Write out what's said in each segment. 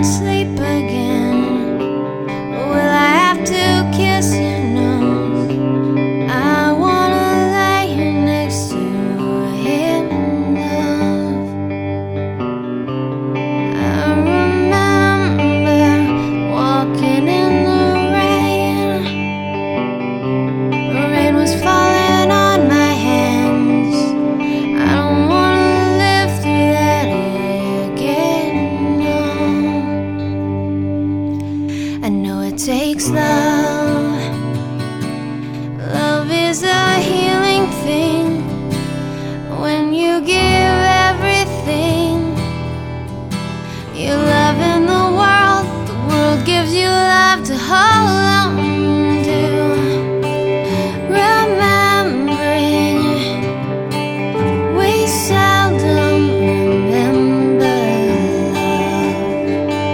sleep again? Will I have to kiss your nose? I wanna lay here next to him, love. I remember walking in the rain. The rain was falling on my hands. I don't wanna live through that again, no. I know it takes love. Love is a healing thing. When you give everything, you love in the world gives you love to hold on to. Remembering, we seldom remember love.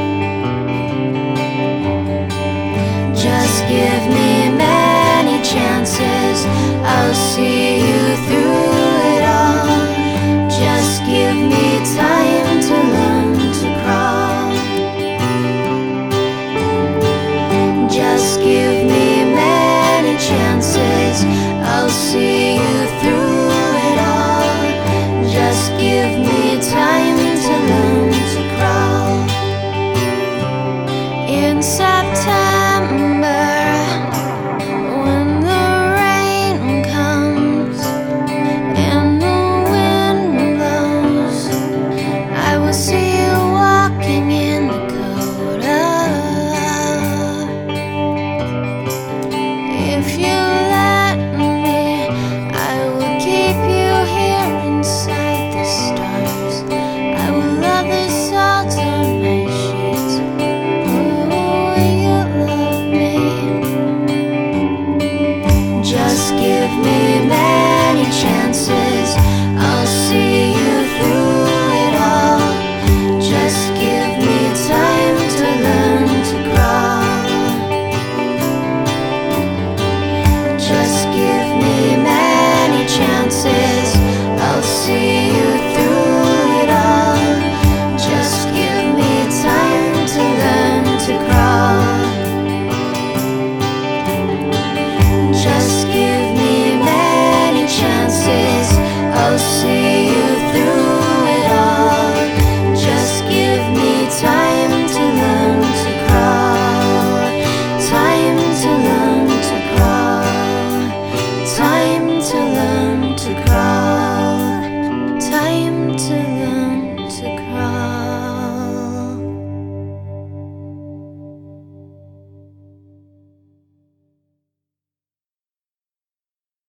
Just give me many chances, I'll see you through it all. Just give me time to learn to crawl. Just give me many chances, I'll see you through it all. Just give me time to learn